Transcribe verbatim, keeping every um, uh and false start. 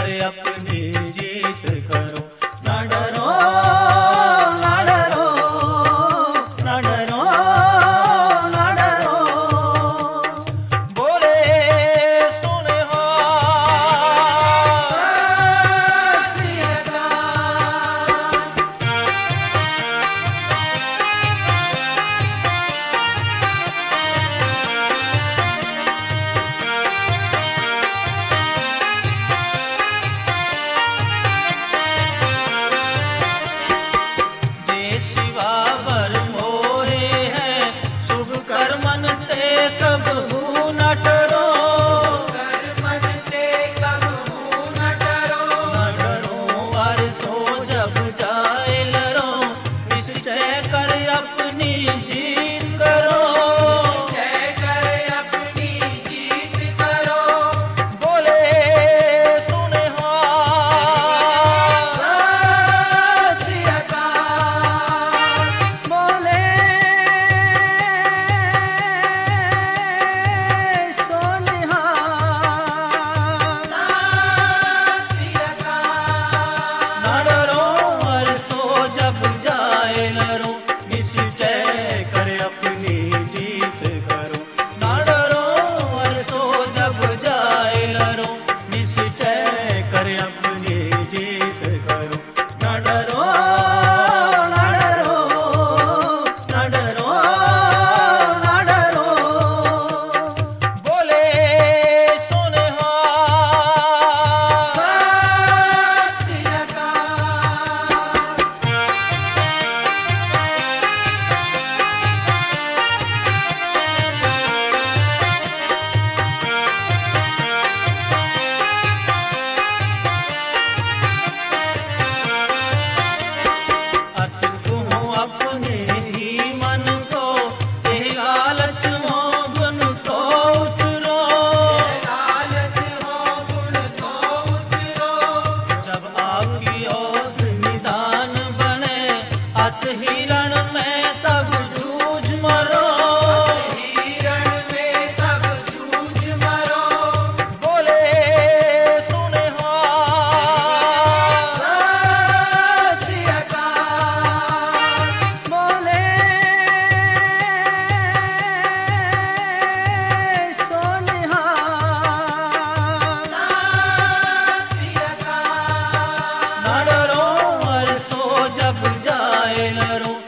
कर अपनी जीत करो। ना डरो ना डरो ना डरो ना डरो, बोले सुने हो शिवावर मोरे है शुभ कर्मन ते कबहू न डरो। कर्मन ते कबहू न डरो, न डरो और सो जब जाए लरो, निश्चय कर अपनी जीत करो। निश्चय कर अपनी जीत करो, बोले सुने हो हिरण में तब जूझ मरो। हिरण में तब जूझ मरो, बोले सुने हो श्री अकाल, बोले सोनिहा श्री अकाल। ना डरो और सो जब जाए लरो,